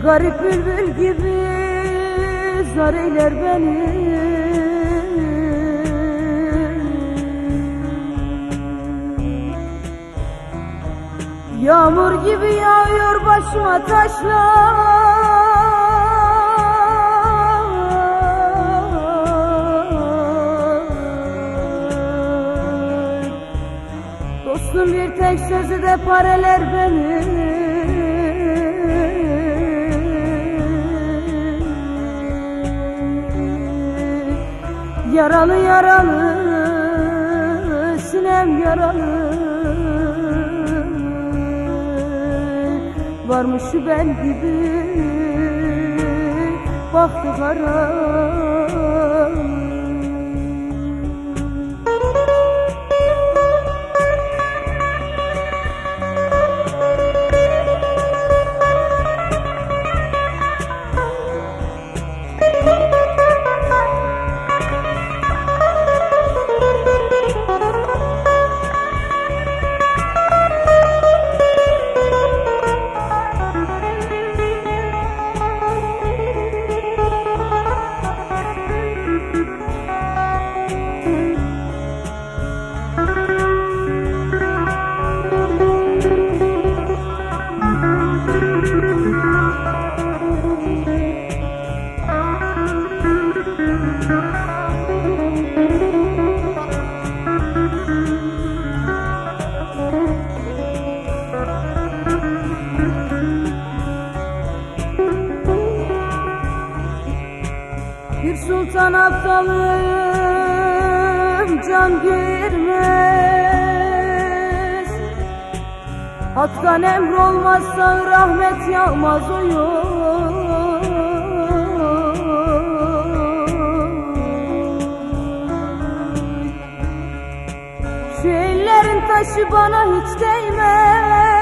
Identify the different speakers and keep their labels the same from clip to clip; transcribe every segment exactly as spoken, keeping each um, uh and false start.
Speaker 1: Garip bülbül gibi zar eyler beni. Yağmur gibi yağıyor başıma taşlar. Dostum bir tek sözü de pareler beni. Yaralı yaralı, sinem yaralı. Varmış ben gibi bahtı kara. Bir sultan aptalım can girmez. Hak'tan emrolmazsa rahmet yağmaz o yol. Şu ellerin taşı bana hiç değmez.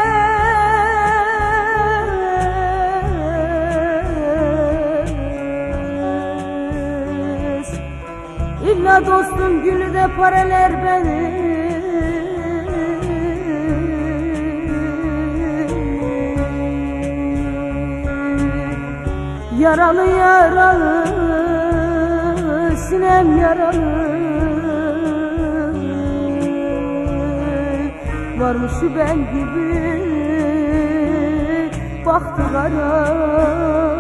Speaker 1: İlla dostum gülü de pareler beni. Yaralı yaralı, sinem yaralı. Varmış ben gibi bahtı kara.